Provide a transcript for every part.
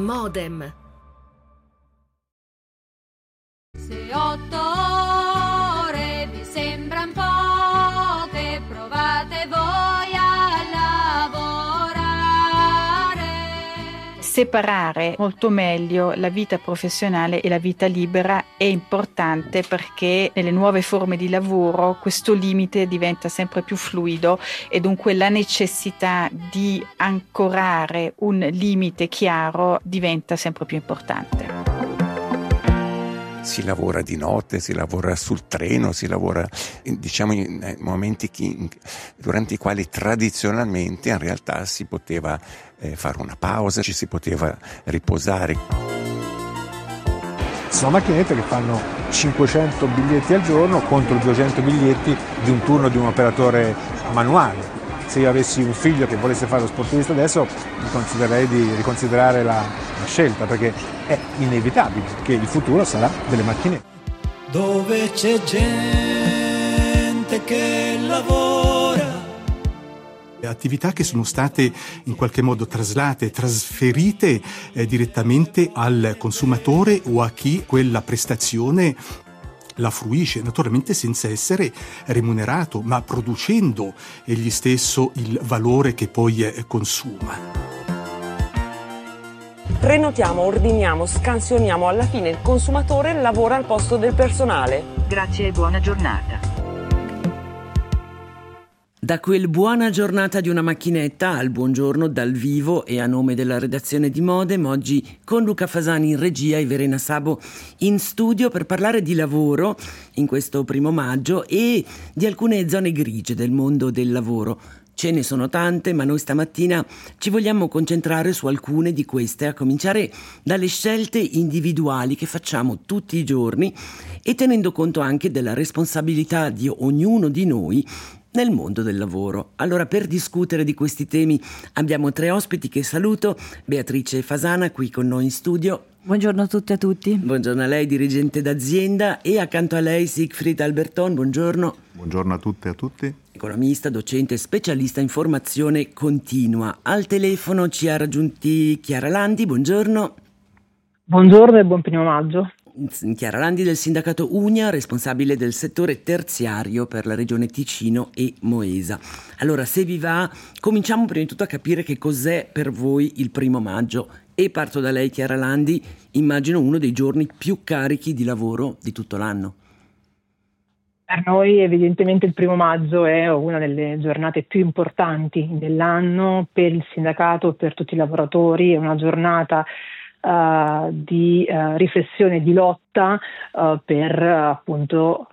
Modem. Se 8 ore vi sembran poche, provate voi a lavorare. Separare molto meglio la vita professionale e la vita libera è importante, perché nelle nuove forme di lavoro questo limite diventa sempre più fluido e dunque la necessità di ancorare un limite chiaro diventa sempre più importante. Si lavora di notte, si lavora sul treno, si lavora in momenti durante i quali tradizionalmente in realtà si poteva fare una pausa, ci si poteva riposare. Sono macchinette che fanno 500 biglietti al giorno contro 200 biglietti di un turno di un operatore manuale. Se io avessi un figlio che volesse fare lo sportivista adesso, considererei di riconsiderare la scelta, perché è inevitabile che il futuro sarà delle macchinette. Dove c'è gente che lavora. Attività che sono state in qualche modo traslate, trasferite direttamente al consumatore o a chi quella prestazione la fruisce, naturalmente senza essere remunerato, ma producendo egli stesso il valore che poi consuma. Prenotiamo, ordiniamo, scansioniamo, alla fine il consumatore lavora al posto del personale. Grazie e buona giornata. Da quel buona giornata di una macchinetta al buongiorno dal vivo e a nome della redazione di Modem, oggi con Luca Fasani in regia e Verena Sabo in studio per parlare di lavoro in questo 1 maggio e di alcune zone grigie del mondo del lavoro. Ce ne sono tante, ma noi stamattina ci vogliamo concentrare su alcune di queste, a cominciare dalle scelte individuali che facciamo tutti i giorni e tenendo conto anche della responsabilità di ognuno di noi nel mondo del lavoro. Allora, per discutere di questi temi abbiamo 3 ospiti che saluto. Beatrice Fasana qui con noi in studio. Buongiorno a tutte e a tutti. Buongiorno a lei, dirigente d'azienda, e accanto a lei Siegfried Alberton. Buongiorno. Buongiorno a tutte e a tutti. Economista, docente, specialista in formazione continua. Al telefono ci ha raggiunti Chiara Landi. Buongiorno. Buongiorno e buon 1 maggio. Chiara Landi del sindacato Unia, responsabile del settore terziario per la regione Ticino e Moesa. Allora, se vi va, cominciamo prima di tutto a capire che cos'è per voi il 1 maggio. E parto da lei, Chiara Landi, immagino uno dei giorni più carichi di lavoro di tutto l'anno. Per noi evidentemente il 1 maggio è una delle giornate più importanti dell'anno per il sindacato, per tutti i lavoratori. È una giornata di riflessione, di lotta per appunto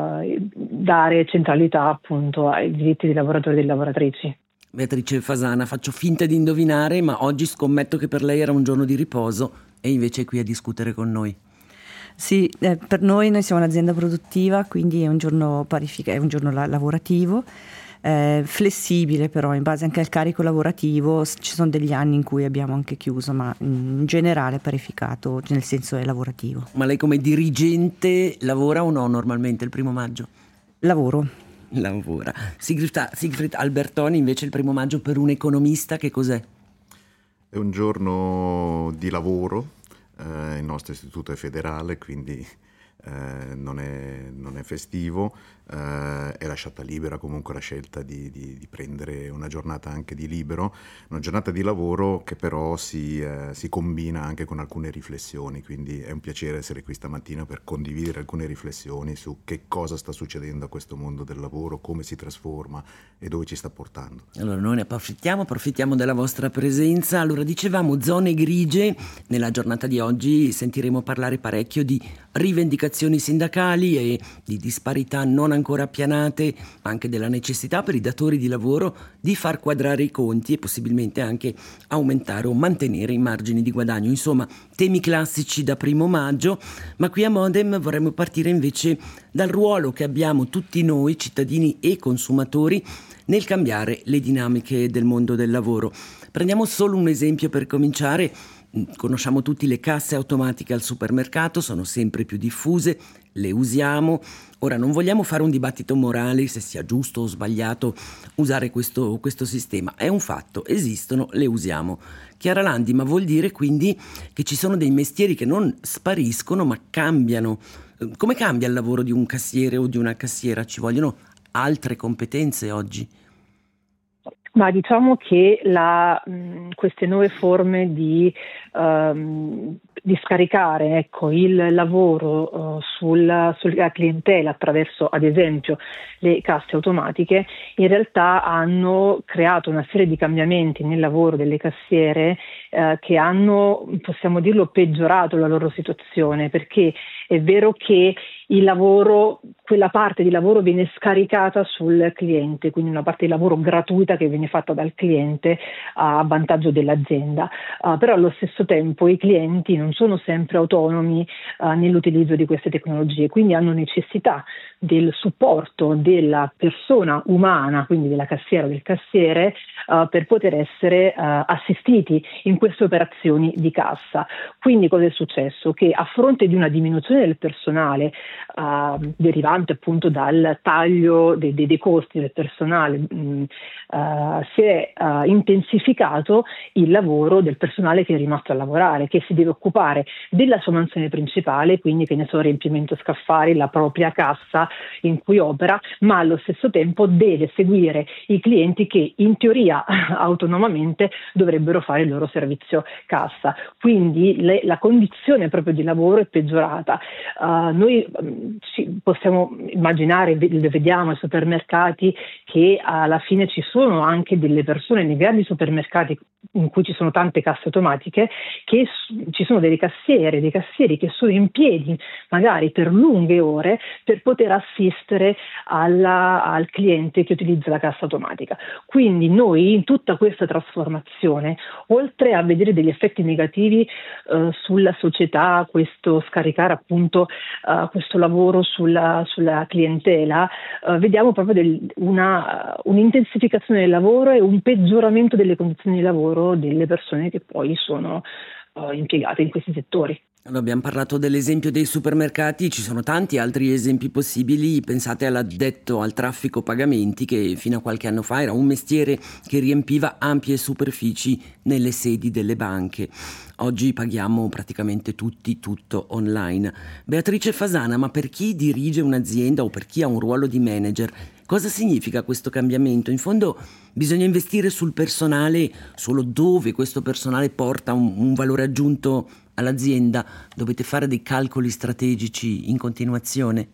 dare centralità appunto ai diritti dei lavoratori e delle lavoratrici. Beatrice Fasana, faccio finta di indovinare, ma oggi scommetto che per lei era un giorno di riposo e invece è qui a discutere con noi. Sì, per noi siamo un'azienda produttiva, quindi è un giorno è un giorno lavorativo. Flessibile però in base anche al carico lavorativo. Ci sono degli anni in cui abbiamo anche chiuso, ma in generale parificato, nel senso è lavorativo. Ma lei come dirigente lavora o no normalmente il 1 maggio? Lavora. Siegfried Albertoni invece il 1 maggio per un economista che cos'è? È un giorno di lavoro, il nostro istituto è federale, quindi non è festivo, è lasciata libera comunque la scelta di prendere una giornata anche di libero, una giornata di lavoro che però si combina anche con alcune riflessioni, quindi è un piacere essere qui stamattina per condividere alcune riflessioni su che cosa sta succedendo a questo mondo del lavoro, come si trasforma e dove ci sta portando. Allora noi ne approfittiamo della vostra presenza. Allora dicevamo zone grigie, nella giornata di oggi sentiremo parlare parecchio di rivendicazioni sindacali e di disparità non ancora appianate, ma anche della necessità per i datori di lavoro di far quadrare i conti e possibilmente anche aumentare o mantenere i margini di guadagno. Insomma, temi classici da 1 maggio, ma qui a Modem vorremmo partire invece dal ruolo che abbiamo tutti noi, cittadini e consumatori, nel cambiare le dinamiche del mondo del lavoro. Prendiamo solo un esempio per cominciare. Conosciamo tutti le casse automatiche al supermercato, sono sempre più diffuse, le usiamo. Ora non vogliamo fare un dibattito morale se sia giusto o sbagliato usare questo sistema, è un fatto, esistono, le usiamo. Chiara Landi, ma vuol dire quindi che ci sono dei mestieri che non spariscono ma cambiano. Come cambia il lavoro di un cassiere o di una cassiera? Ci vogliono altre competenze oggi? Ma diciamo che queste nuove forme di scaricare il lavoro sulla clientela attraverso ad esempio le casse automatiche in realtà hanno creato una serie di cambiamenti nel lavoro delle cassiere che hanno, possiamo dirlo, peggiorato la loro situazione, perché è vero che il lavoro, quella parte di lavoro viene scaricata sul cliente, quindi una parte di lavoro gratuita che viene fatta dal cliente a vantaggio dell'azienda, però allo stesso tempo i clienti non sono sempre autonomi nell'utilizzo di queste tecnologie, quindi hanno necessità del supporto della persona umana, quindi della cassiera o del cassiere, per poter essere assistiti in queste operazioni di cassa. Quindi cosa è successo? Che a fronte di una diminuzione del personale derivante appunto dal taglio dei costi del personale, si è intensificato il lavoro del personale che è rimasto a lavorare, che si deve occupare della sua mansione principale, quindi che ne so, riempimento scaffali, la propria cassa in cui opera, ma allo stesso tempo deve seguire i clienti che in teoria autonomamente dovrebbero fare il loro servizio cassa. Quindi la condizione proprio di lavoro è peggiorata. Noi possiamo immaginare, lo vediamo ai supermercati, che alla fine ci sono anche delle persone nei grandi supermercati in cui ci sono tante casse automatiche, che ci sono dei cassieri che sono in piedi magari per lunghe ore per poter assistere al cliente che utilizza la cassa automatica. Quindi noi in tutta questa trasformazione, oltre a vedere degli effetti negativi sulla società, questo scaricare appunto questo lavoro sulla clientela, vediamo proprio un'intensificazione del lavoro e un peggioramento delle condizioni di lavoro delle persone che poi sono impiegate in questi settori. Allora, abbiamo parlato dell'esempio dei supermercati, ci sono tanti altri esempi possibili. Pensate all'addetto al traffico pagamenti, che fino a qualche anno fa era un mestiere che riempiva ampie superfici nelle sedi delle banche. Oggi paghiamo praticamente tutto online. Beatrice Fasana, ma per chi dirige un'azienda o per chi ha un ruolo di manager, cosa significa questo cambiamento? In fondo bisogna investire sul personale solo dove questo personale porta un valore aggiunto all'azienda? Dovete fare dei calcoli strategici in continuazione?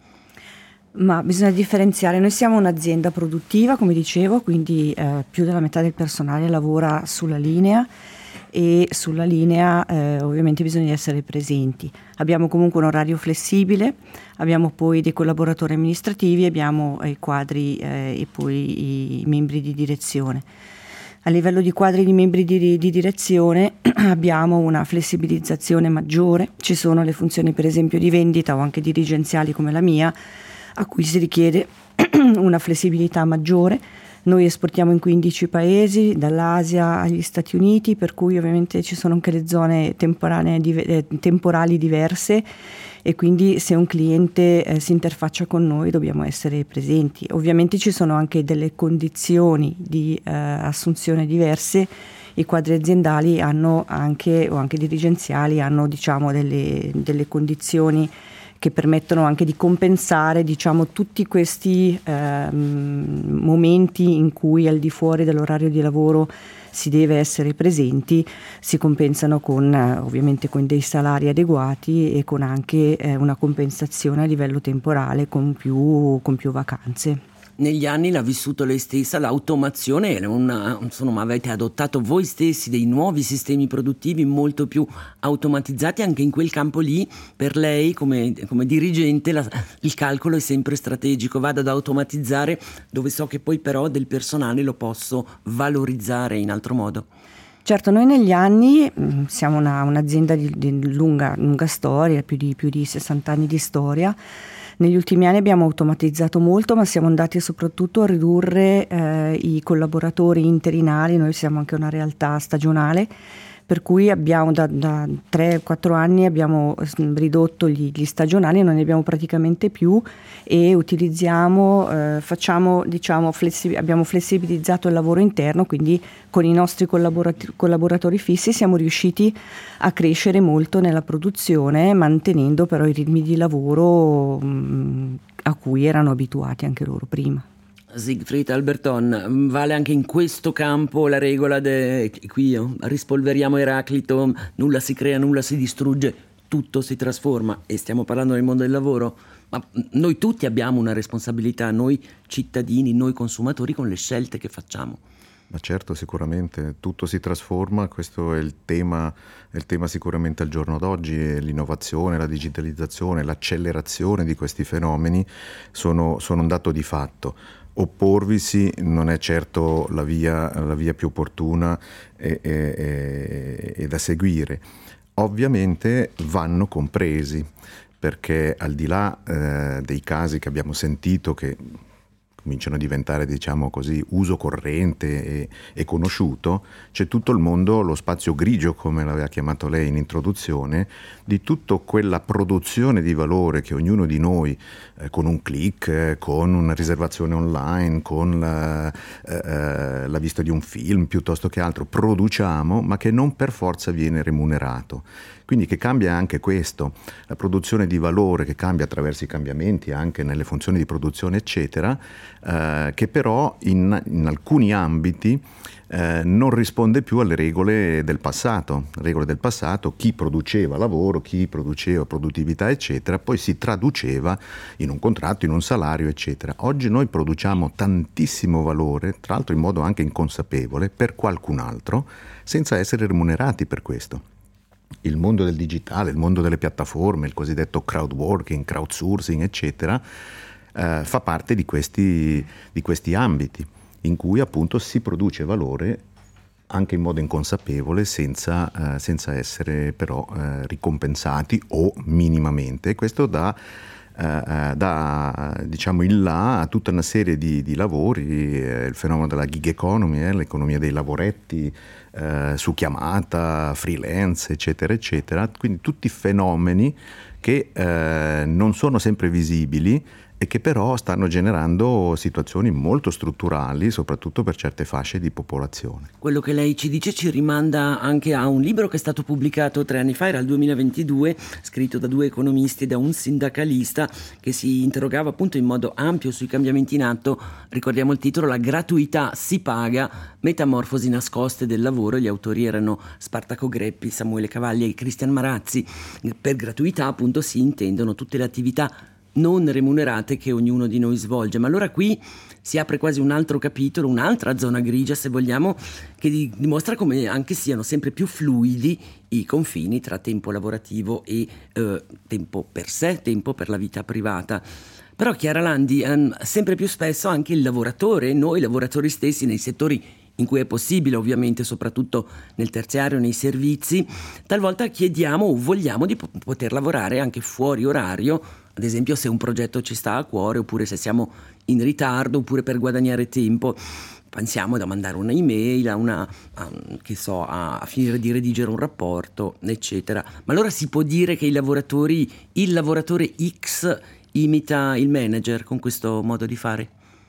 Ma bisogna differenziare. Noi siamo un'azienda produttiva, come dicevo, quindi più della metà del personale lavora sulla linea, e sulla linea ovviamente bisogna essere presenti. Abbiamo comunque un orario flessibile, abbiamo poi dei collaboratori amministrativi, abbiamo i quadri e poi i membri di direzione. A livello di quadri di membri di direzione abbiamo una flessibilizzazione maggiore, ci sono le funzioni per esempio di vendita o anche dirigenziali come la mia, a cui si richiede una flessibilità maggiore. Noi esportiamo in 15 paesi, dall'Asia agli Stati Uniti, per cui ovviamente ci sono anche le zone temporali diverse, e quindi se un cliente si interfaccia con noi dobbiamo essere presenti. Ovviamente ci sono anche delle condizioni di assunzione diverse. I quadri aziendali hanno anche, o anche dirigenziali, hanno delle condizioni che permettono anche di compensare tutti questi momenti in cui al di fuori dell'orario di lavoro si deve essere presenti, si compensano ovviamente con dei salari adeguati e con anche una compensazione a livello temporale con più vacanze. Negli anni l'ha vissuto lei stessa, l'automazione avete adottato voi stessi dei nuovi sistemi produttivi molto più automatizzati. Anche in quel campo lì, per lei come dirigente, il calcolo è sempre strategico. Vado ad automatizzare dove so che poi però del personale lo posso valorizzare in altro modo. Certo, noi negli anni siamo un'azienda di lunga storia, più di 60 anni di storia. Negli ultimi anni abbiamo automatizzato molto, ma siamo andati soprattutto a ridurre i collaboratori interinali. Noi siamo anche una realtà stagionale, per cui abbiamo da 3-4 anni abbiamo ridotto gli stagionali, non ne abbiamo praticamente più, e utilizziamo, abbiamo flessibilizzato il lavoro interno, quindi con i nostri collaboratori fissi siamo riusciti a crescere molto nella produzione, mantenendo però i ritmi di lavoro a cui erano abituati anche loro prima. Siegfried Alberton, vale anche in questo campo la regola qui rispolveriamo Eraclito, nulla si crea, nulla si distrugge, tutto si trasforma, e stiamo parlando del mondo del lavoro, ma noi tutti abbiamo una responsabilità, noi cittadini, noi consumatori, con le scelte che facciamo. Ma certo, sicuramente tutto si trasforma, questo è il tema sicuramente al giorno d'oggi, e l'innovazione, la digitalizzazione, l'accelerazione di questi fenomeni sono un dato di fatto. Opporvisi non è certo la via più opportuna e da seguire. Ovviamente vanno compresi, perché al di là dei casi che abbiamo sentito, che cominciano a diventare, diciamo così, uso corrente e conosciuto, c'è tutto il mondo, lo spazio grigio, come l'aveva chiamato lei in introduzione, di tutta quella produzione di valore che ognuno di noi, con un click, con una riservazione online, con la vista di un film, piuttosto che altro, produciamo, ma che non per forza viene remunerato. Quindi che cambia anche questo, la produzione di valore che cambia attraverso i cambiamenti anche nelle funzioni di produzione, eccetera, che però in alcuni ambiti non risponde più alle regole del passato. Le regole del passato, chi produceva lavoro, chi produceva produttività, eccetera, poi si traduceva in un contratto, in un salario, eccetera. Oggi noi produciamo tantissimo valore, tra l'altro in modo anche inconsapevole, per qualcun altro, senza essere remunerati per questo. Il mondo del digitale, il mondo delle piattaforme, il cosiddetto crowdworking, crowdsourcing, eccetera, fa parte di questi ambiti in cui appunto si produce valore anche in modo inconsapevole, senza essere però ricompensati o minimamente. Questo dà diciamo il là a tutta una serie di lavori, il fenomeno della gig economy, l'economia dei lavoretti su chiamata, freelance, eccetera, eccetera. Quindi tutti fenomeni che non sono sempre visibili e che però stanno generando situazioni molto strutturali, soprattutto per certe fasce di popolazione. Quello che lei ci dice ci rimanda anche a un libro che è stato pubblicato 3 anni fa, era il 2022, scritto da 2 economisti e da un sindacalista, che si interrogava appunto in modo ampio sui cambiamenti in atto. Ricordiamo il titolo: La gratuità si paga, metamorfosi nascoste del lavoro. Gli autori erano Spartaco Greppi, Samuele Cavalli e Cristian Marazzi. Per gratuità appunto si intendono tutte le attività non remunerate che ognuno di noi svolge. Ma allora qui si apre quasi un altro capitolo, un'altra zona grigia se vogliamo, che dimostra come anche siano sempre più fluidi i confini tra tempo lavorativo e tempo per sé, tempo per la vita privata. Però Chiara Landi, sempre più spesso anche il lavoratore, noi lavoratori stessi nei settori in cui è possibile, ovviamente soprattutto nel terziario, nei servizi, talvolta chiediamo o vogliamo di poter lavorare anche fuori orario, ad esempio se un progetto ci sta a cuore, oppure se siamo in ritardo, oppure per guadagnare tempo. Pensiamo da mandare un'email, a finire di redigere un rapporto, eccetera. Ma allora si può dire che il lavoratore X imita il manager con questo modo di fare?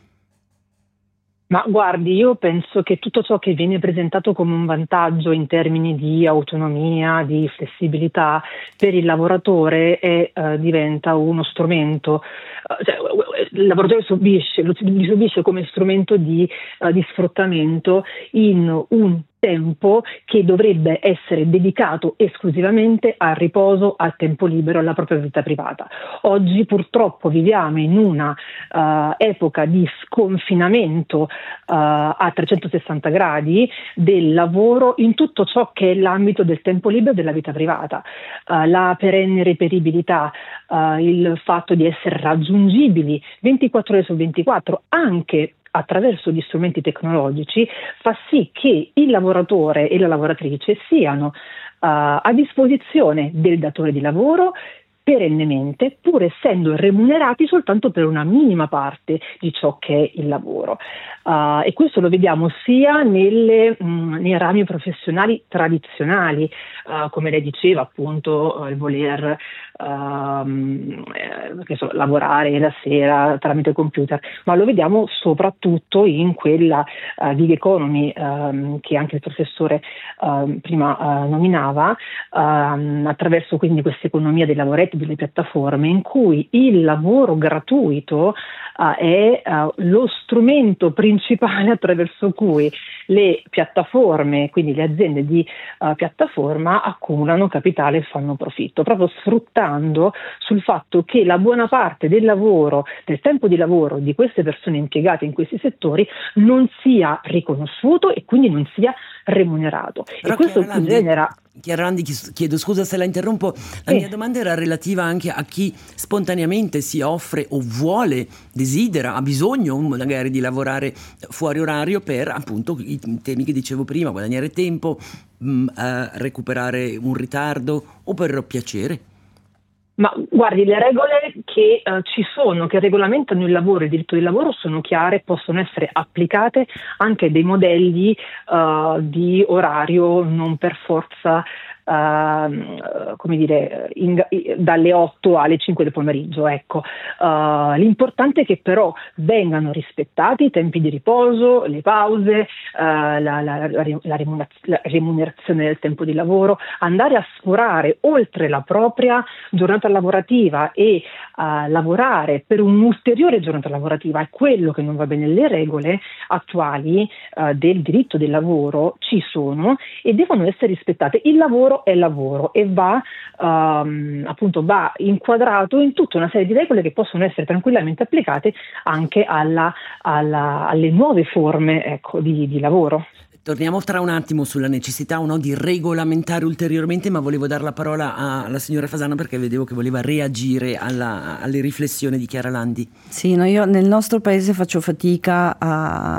Ma guardi, io penso che tutto ciò che viene presentato come un vantaggio in termini di autonomia, di flessibilità per il lavoratore diventa uno strumento. Il lavoratore li subisce come strumento di sfruttamento in un tempo che dovrebbe essere dedicato esclusivamente al riposo, al tempo libero, alla propria vita privata. Oggi purtroppo viviamo in una epoca di sconfinamento a 360 gradi del lavoro in tutto ciò che è l'ambito del tempo libero e della vita privata. La perenne reperibilità, il fatto di essere raggiungibili 24 ore su 24 anche attraverso gli strumenti tecnologici, fa sì che il lavoratore e la lavoratrice siano a disposizione del datore di lavoro perennemente, pur essendo remunerati soltanto per una minima parte di ciò che è il lavoro. E questo lo vediamo sia nei rami professionali tradizionali, come lei diceva, appunto il voler lavorare la sera tramite computer, ma lo vediamo soprattutto in quella gig economy che anche il professore prima nominava, attraverso quindi questa economia dei lavoretti, delle piattaforme, in cui il lavoro gratuito è lo strumento principale attraverso cui le piattaforme, quindi le aziende di piattaforma, accumulano capitale e fanno profitto, proprio sfruttando sul fatto che la buona parte del lavoro, del tempo di lavoro di queste persone impiegate in questi settori non sia riconosciuto e quindi non sia remunerato. Però e questo genera... Chiara Landi, chiedo scusa se la interrompo, la mia domanda era relativa anche a chi spontaneamente si offre o vuole, desidera, ha bisogno magari di lavorare fuori orario per appunto i temi che dicevo prima, guadagnare tempo, recuperare un ritardo o per piacere. Ma guardi, le regole che ci sono, che regolamentano il lavoro e il diritto del lavoro sono chiare, possono essere applicate anche dei modelli di orario non per forza dalle 8 alle 5 del pomeriggio. Ecco. L'importante è che però vengano rispettati i tempi di riposo, le pause, la remunerazione del tempo di lavoro, andare a sforare oltre la propria giornata lavorativa e lavorare per un'ulteriore giornata lavorativa è quello che non va bene. Le regole attuali del diritto del lavoro ci sono e devono essere rispettate. Il lavoro è lavoro e va inquadrato in tutta una serie di regole che possono essere tranquillamente applicate anche alle nuove forme, ecco, di lavoro. Torniamo tra un attimo sulla necessità o no di regolamentare ulteriormente, ma volevo dare la parola alla signora Fasano perché vedevo che voleva reagire alle riflessioni di Chiara Landi. Sì, no, io nel nostro paese faccio fatica a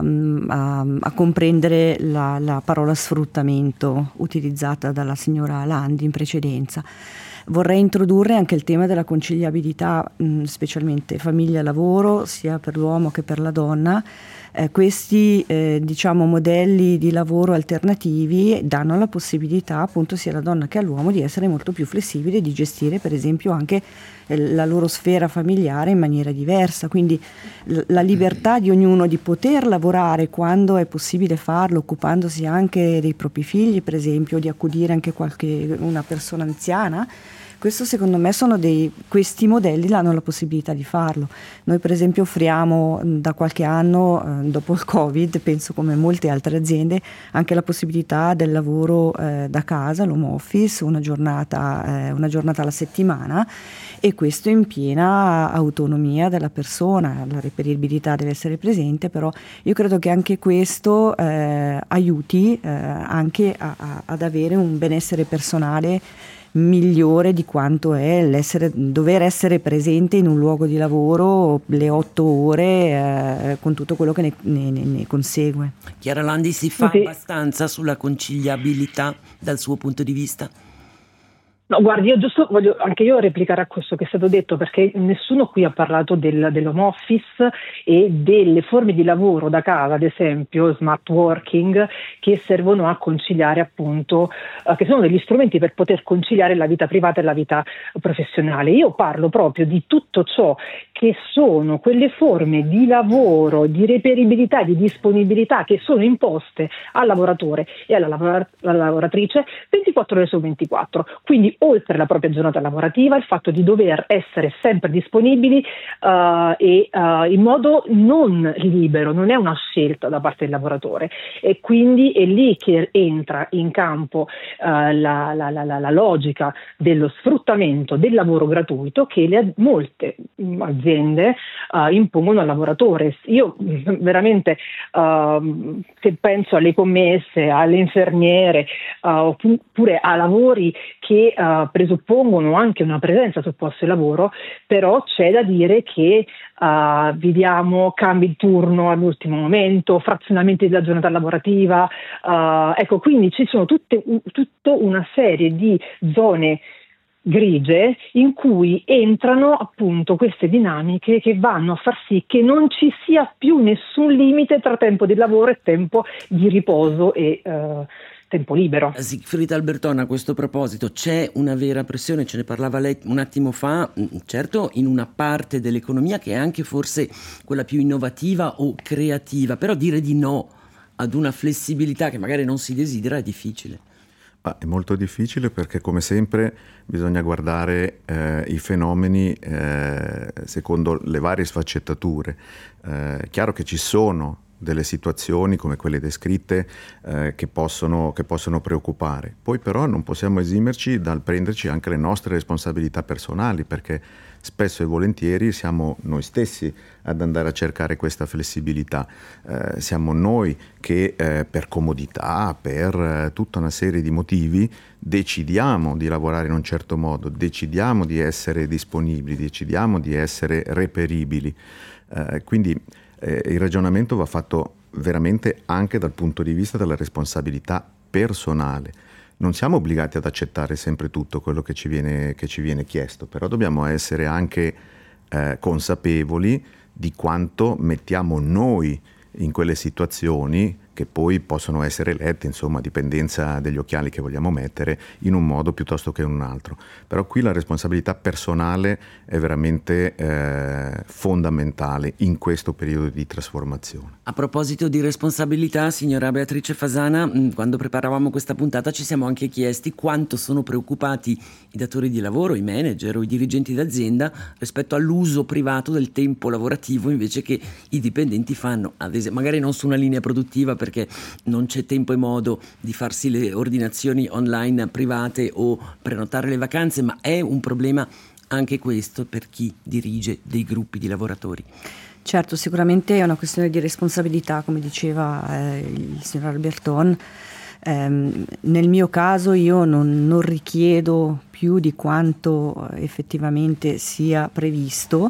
comprendere la parola sfruttamento utilizzata dalla signora Landi in precedenza. Vorrei introdurre anche il tema della conciliabilità, specialmente famiglia-lavoro, sia per l'uomo che per la donna. Questi modelli di lavoro alternativi danno la possibilità appunto sia alla donna che all'uomo di essere molto più flessibili e di gestire per esempio anche la loro sfera familiare in maniera diversa, quindi la libertà di ognuno di poter lavorare quando è possibile farlo, occupandosi anche dei propri figli per esempio, di accudire anche una persona anziana. Questo secondo me questi modelli hanno la possibilità di farlo. Noi per esempio offriamo da qualche anno, dopo il Covid, penso come molte altre aziende, anche la possibilità del lavoro da casa, l'home office, una giornata alla settimana, e questo in piena autonomia della persona. La reperibilità deve essere presente, però io credo che anche questo aiuti anche ad avere un benessere personale migliore di quanto è dover essere presente in un luogo di lavoro le 8 ore con tutto quello che ne consegue. Chiara Landi, si fa abbastanza sulla conciliabilità dal suo punto di vista? No, guardi, io giusto voglio anche io replicare a questo che è stato detto, perché nessuno qui ha parlato dell'home office e delle forme di lavoro da casa, ad esempio smart working, che servono a conciliare appunto, che sono degli strumenti per poter conciliare la vita privata e la vita professionale. Io parlo proprio di tutto ciò che sono quelle forme di lavoro, di reperibilità, di disponibilità che sono imposte al lavoratore e alla lavoratrice 24 ore su 24. Quindi oltre la propria giornata lavorativa, il fatto di dover essere sempre disponibili in modo non libero, non è una scelta da parte del lavoratore, e quindi è lì che entra in campo la logica dello sfruttamento del lavoro gratuito che molte aziende impongono al lavoratore. Io veramente se penso alle commesse, alle infermiere oppure a lavori che presuppongono anche una presenza sul posto di lavoro, però c'è da dire che viviamo cambi di turno all'ultimo momento, frazionamenti della giornata lavorativa, ecco, quindi ci sono tutta una serie di zone grigie in cui entrano appunto queste dinamiche che vanno a far sì che non ci sia più nessun limite tra tempo di lavoro e tempo di riposo e tempo libero. Siegfried Alberton, a questo proposito, c'è una vera pressione, ce ne parlava lei un attimo fa, certo in una parte dell'economia che è anche forse quella più innovativa o creativa, però dire di no ad una flessibilità che magari non si desidera è difficile. È molto difficile perché, come sempre, bisogna guardare i fenomeni secondo le varie sfaccettature. È chiaro che ci sono delle situazioni come quelle descritte che possono preoccupare. Poi però non possiamo esimerci dal prenderci anche le nostre responsabilità personali, perché spesso e volentieri siamo noi stessi ad andare a cercare questa flessibilità. Siamo noi che per comodità, per tutta una serie di motivi, decidiamo di lavorare in un certo modo, decidiamo di essere disponibili, decidiamo di essere reperibili. Quindi il ragionamento va fatto veramente anche dal punto di vista della responsabilità personale. Non siamo obbligati ad accettare sempre tutto quello che ci viene chiesto, però dobbiamo essere anche consapevoli di quanto mettiamo noi in quelle situazioni, che poi possono essere lette, insomma, a dipendenza degli occhiali che vogliamo mettere, in un modo piuttosto che in un altro. Però qui la responsabilità personale è veramente fondamentale in questo periodo di trasformazione. A proposito di responsabilità, signora Beatrice Fasana, quando preparavamo questa puntata ci siamo anche chiesti quanto sono preoccupati i datori di lavoro, i manager o i dirigenti d'azienda rispetto all'uso privato del tempo lavorativo invece che i dipendenti fanno, ad esempio, magari non su una linea produttiva perché non c'è tempo e modo di farsi le ordinazioni online private o prenotare le vacanze, ma è un problema anche questo per chi dirige dei gruppi di lavoratori. Certo, sicuramente è una questione di responsabilità, come diceva il signor Alberton. Nel mio caso io non richiedo più di quanto effettivamente sia previsto.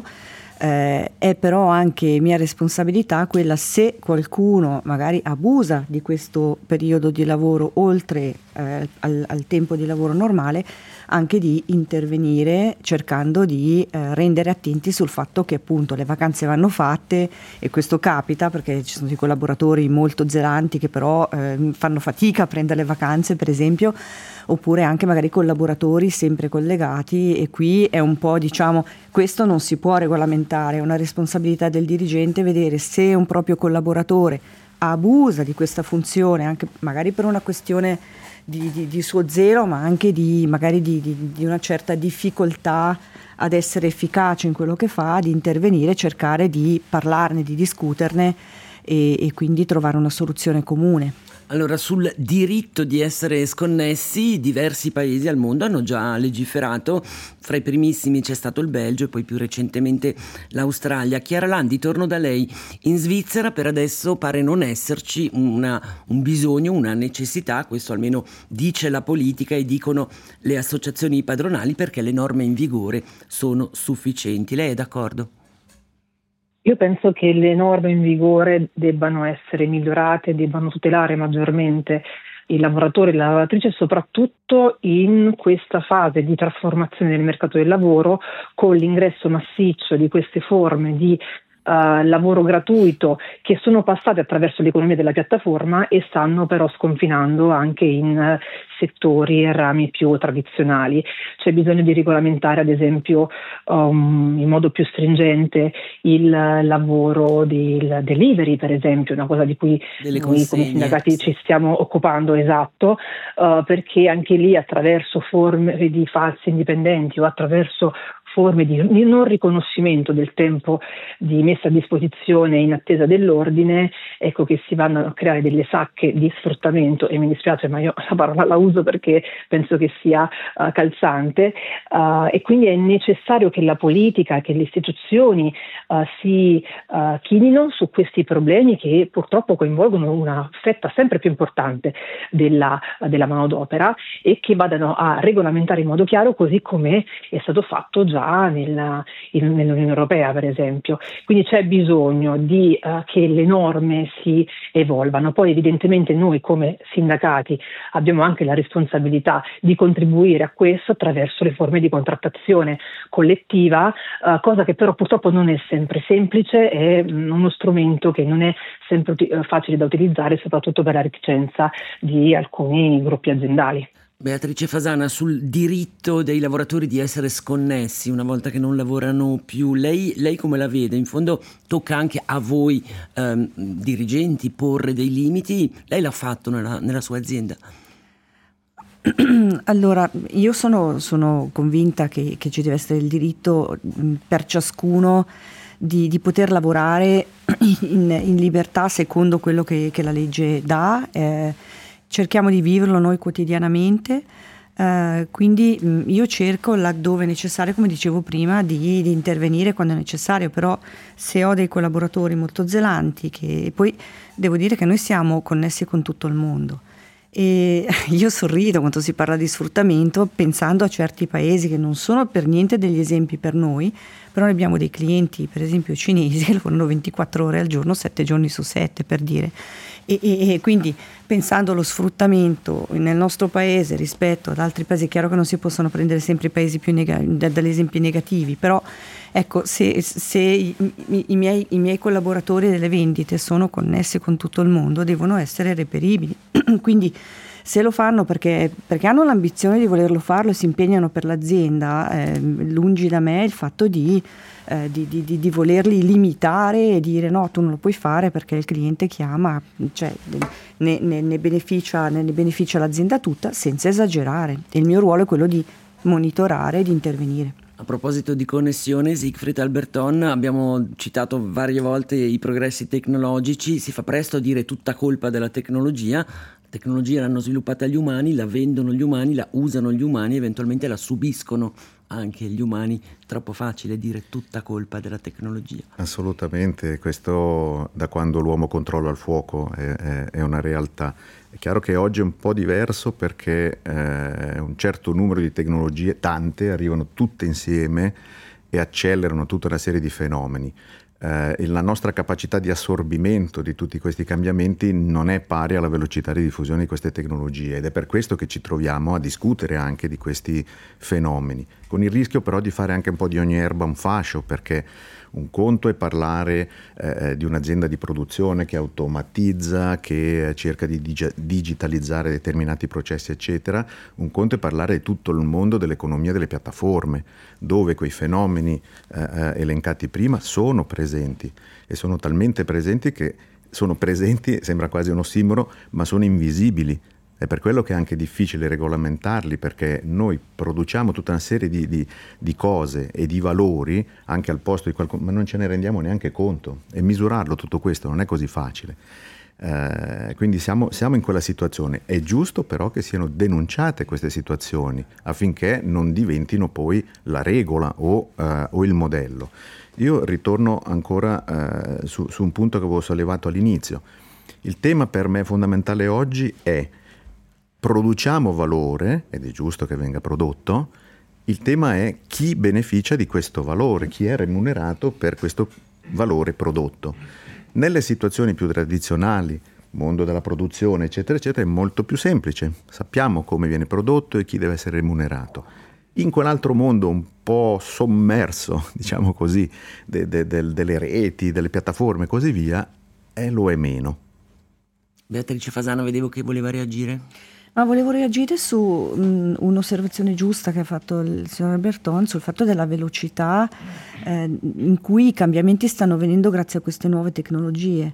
È però anche mia responsabilità quella, se qualcuno magari abusa di questo periodo di lavoro oltre al tempo di lavoro normale, anche di intervenire cercando di rendere attenti sul fatto che appunto le vacanze vanno fatte, e questo capita perché ci sono dei collaboratori molto zelanti che però fanno fatica a prendere le vacanze, per esempio, oppure anche magari collaboratori sempre collegati, e qui è un po', diciamo, questo non si può regolamentare, è una responsabilità del dirigente vedere se un proprio collaboratore abusa di questa funzione, anche magari per una questione di suo zelo, ma anche magari di una certa difficoltà ad essere efficace in quello che fa, di intervenire, cercare di parlarne, di discuterne e quindi trovare una soluzione comune. Allora, sul diritto di essere sconnessi, diversi paesi al mondo hanno già legiferato. Fra i primissimi c'è stato il Belgio e poi più recentemente l'Australia. Chiara Landi, torno da lei. In Svizzera per adesso pare non esserci un bisogno, una necessità, questo almeno dice la politica e dicono le associazioni padronali, perché le norme in vigore sono sufficienti. Lei è d'accordo? Io penso che le norme in vigore debbano essere migliorate, debbano tutelare maggiormente i lavoratori e le lavoratrici, soprattutto in questa fase di trasformazione del mercato del lavoro, con l'ingresso massiccio di queste forme di lavoro gratuito che sono passate attraverso l'economia della piattaforma e stanno però sconfinando anche in settori e rami più tradizionali. C'è bisogno di regolamentare, ad esempio, in modo più stringente il lavoro del delivery, per esempio, una cosa di cui noi come sindacati ci stiamo occupando, esatto, perché anche lì attraverso forme di falsi indipendenti o attraverso forme di non riconoscimento del tempo di messa a disposizione in attesa dell'ordine, ecco che si vanno a creare delle sacche di sfruttamento, e mi dispiace ma io la parola la uso perché penso che sia calzante, e quindi è necessario che la politica, che le istituzioni si chinino su questi problemi che purtroppo coinvolgono una fetta sempre più importante della manodopera, e che vadano a regolamentare in modo chiaro, così come è stato fatto già nell'Unione Europea, per esempio. Quindi c'è bisogno di che le norme si evolvano. Poi evidentemente noi come sindacati abbiamo anche la responsabilità di contribuire a questo attraverso le forme di contrattazione collettiva, cosa che però purtroppo non è sempre semplice, è uno strumento che non è sempre facile da utilizzare, soprattutto per la reticenza di alcuni gruppi aziendali. Beatrice Fasana, sul diritto dei lavoratori di essere sconnessi una volta che non lavorano più, lei come la vede? In fondo tocca anche a voi dirigenti porre dei limiti, lei l'ha fatto nella sua azienda? Allora, io sono convinta che ci deve essere il diritto per ciascuno di poter lavorare in libertà secondo quello che la legge dà. Cerchiamo di viverlo noi quotidianamente, quindi io cerco laddove necessario, come dicevo prima, di intervenire quando è necessario, però se ho dei collaboratori molto zelanti, che poi devo dire che noi siamo connessi con tutto il mondo e io sorrido quando si parla di sfruttamento pensando a certi paesi che non sono per niente degli esempi per noi, però noi abbiamo dei clienti, per esempio cinesi, che lavorano 24 ore al giorno, 7 giorni su 7 per dire. E quindi pensando allo sfruttamento nel nostro paese rispetto ad altri paesi, è chiaro che non si possono prendere sempre i paesi più dagli esempi negativi, però ecco, se i miei collaboratori delle vendite sono connessi con tutto il mondo, devono essere reperibili. Quindi se lo fanno perché hanno l'ambizione di volerlo farlo e si impegnano per l'azienda, lungi da me il fatto di volerli limitare e dire no, tu non lo puoi fare perché il cliente chiama, cioè ne beneficia l'azienda tutta, senza esagerare. E il mio ruolo è quello di monitorare e di intervenire. A proposito di connessione, Siegfried Alberton, abbiamo citato varie volte i progressi tecnologici, si fa presto a dire tutta colpa della tecnologia. La tecnologia l'hanno sviluppata gli umani, la vendono gli umani, la usano gli umani, eventualmente la subiscono anche gli umani. Troppo facile dire tutta colpa della tecnologia. Assolutamente, questo da quando l'uomo controlla il fuoco è una realtà. È chiaro che oggi è un po' diverso perché un certo numero di tecnologie, tante, arrivano tutte insieme e accelerano tutta una serie di fenomeni. La nostra capacità di assorbimento di tutti questi cambiamenti non è pari alla velocità di diffusione di queste tecnologie ed è per questo che ci troviamo a discutere anche di questi fenomeni, con il rischio però di fare anche un po' di ogni erba un fascio, perché un conto è parlare di un'azienda di produzione che automatizza, che cerca di digitalizzare determinati processi, eccetera. Un conto è parlare di tutto il mondo dell'economia delle piattaforme, dove quei fenomeni elencati prima sono presenti e sono talmente presenti che sono presenti, sembra quasi un ossimoro, ma sono invisibili. È per quello che è anche difficile regolamentarli, perché noi produciamo tutta una serie di cose e di valori anche al posto di qualcosa, ma non ce ne rendiamo neanche conto, e misurarlo tutto questo non è così facile. Quindi siamo in quella situazione. È giusto però che siano denunciate queste situazioni affinché non diventino poi la regola o il modello. Io ritorno ancora su un punto che avevo sollevato all'inizio. Il tema per me fondamentale oggi è: produciamo valore, ed è giusto che venga prodotto, il tema è chi beneficia di questo valore, chi è remunerato per questo valore prodotto. Nelle situazioni più tradizionali, mondo della produzione, eccetera, eccetera, è molto più semplice. Sappiamo come viene prodotto e chi deve essere remunerato. In quell'altro mondo un po' sommerso, diciamo così, delle reti, delle piattaforme e così via, lo è meno. Beatrice Fasana, vedevo che voleva reagire. Ma volevo reagire su un'osservazione giusta che ha fatto il signor Alberton sul fatto della velocità in cui i cambiamenti stanno avvenendo grazie a queste nuove tecnologie.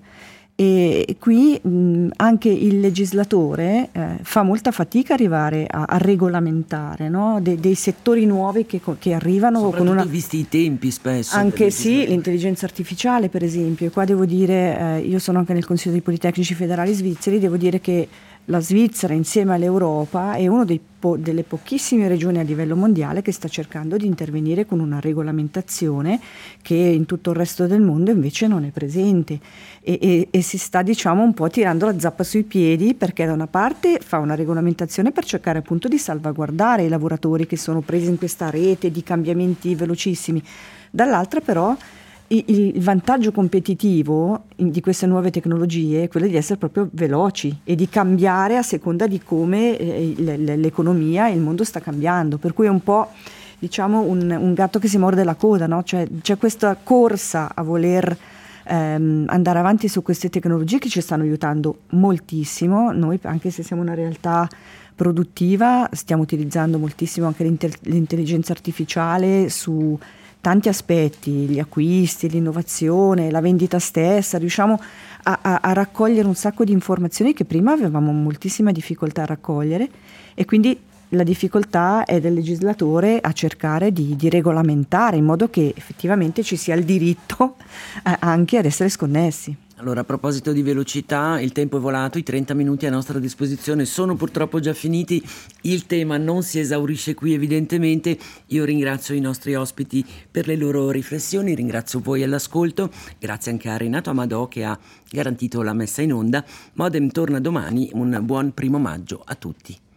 E qui anche il legislatore fa molta fatica arrivare a regolamentare, no? dei settori nuovi che arrivano. Soprattutto con una... visti i tempi spesso. Anche sì, l'intelligenza artificiale per esempio. E qua devo dire, io sono anche nel Consiglio dei Politecnici Federali Svizzeri, devo dire che la Svizzera insieme all'Europa è una delle pochissime regioni a livello mondiale che sta cercando di intervenire con una regolamentazione che in tutto il resto del mondo invece non è presente e si sta, diciamo, un po' tirando la zappa sui piedi, perché da una parte fa una regolamentazione per cercare appunto di salvaguardare i lavoratori che sono presi in questa rete di cambiamenti velocissimi, dall'altra però il vantaggio competitivo di queste nuove tecnologie è quello di essere proprio veloci e di cambiare a seconda di come l'economia e il mondo sta cambiando, per cui è un po', diciamo, un gatto che si morde la coda, no? Cioè c'è questa corsa a voler andare avanti su queste tecnologie che ci stanno aiutando moltissimo. Noi, anche se siamo una realtà produttiva, stiamo utilizzando moltissimo anche l'intelligenza artificiale su tanti aspetti, gli acquisti, l'innovazione, la vendita stessa. Riusciamo a raccogliere un sacco di informazioni che prima avevamo moltissima difficoltà a raccogliere, e quindi la difficoltà è del legislatore a cercare di regolamentare in modo che effettivamente ci sia il diritto anche ad essere sconnessi. Allora, a proposito di velocità, il tempo è volato, i 30 minuti a nostra disposizione sono purtroppo già finiti, il tema non si esaurisce qui evidentemente. Io ringrazio i nostri ospiti per le loro riflessioni, ringrazio voi all'ascolto, grazie anche a Renato Amadò che ha garantito la messa in onda. Modem torna domani, un buon 1° maggio a tutti.